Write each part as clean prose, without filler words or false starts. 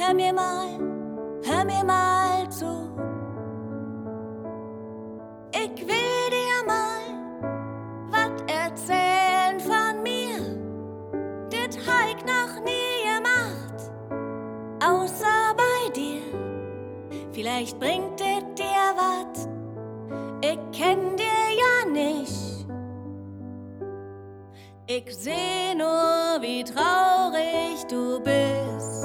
hör mir mal zu. Ich will dir mal wat erzählen von mir. Dit hab ich noch nie gemacht, außer bei dir. Vielleicht bringt dit dir wat, ich kenn dir ja nicht. Ich seh nur, wie traurig du bist.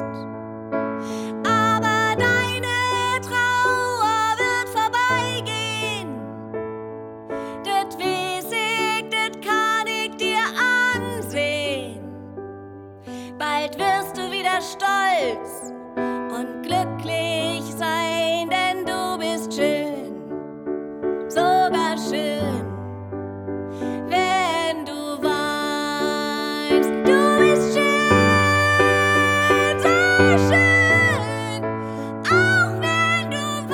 Aber deine Trauer wird vorbeigehen. Das weiß ich, das kann ich dir ansehen. Bald wirst du wieder stolz und glücklich sein, denn du bist schön, sogar schön. Wenn du weinst, du bist schön, so schön, auch wenn du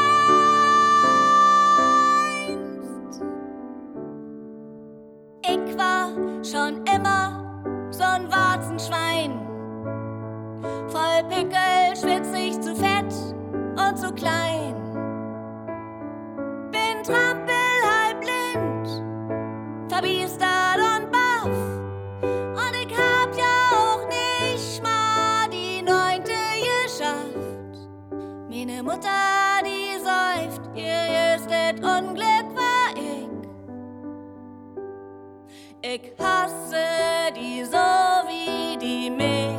weinst. Ich war schon immer so'n Warzenschwein, voll Pickel, schwitzig, zu fett und zu klein. Bin Trampel, halb blind, verbiestert und baff. Und ich hab ja auch nicht mal die 9. geschafft. Meine Mutter, die säuft, ihr größtes Unglück war ich. Ich hasse die so wie die mich.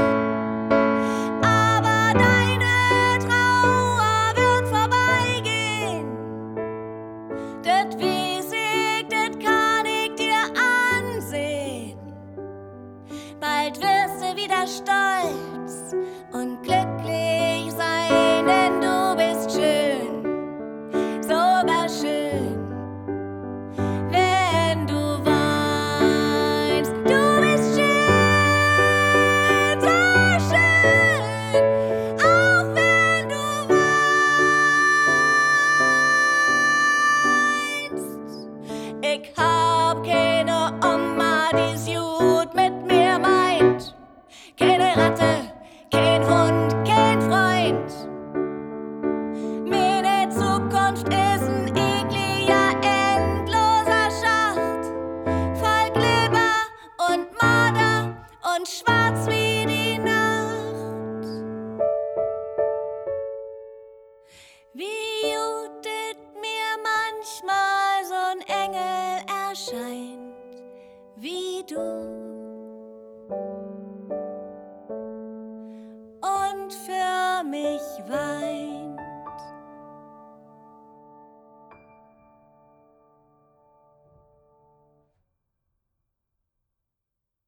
Aber deine Trauer wird vorbeigehen. Das weiß ich, das kann ich dir ansehen. Bald wirst du wieder stolz und glücklich sein, denn du bist schön, sogar schön. Wenn du weinst, du bist schön, so schön, auch wenn du weinst. Ich hab keine Oma, die's gut mit mir meint. Keine Ratte, kein Hund, kein Freund. Meine Zukunft ist ein ekliger, endloser Schacht, voll Glibber und Marder und schwarz wie die Nacht. Wie gut it mir manchmal so'n Engel erscheint, wie du. Und für mich weint.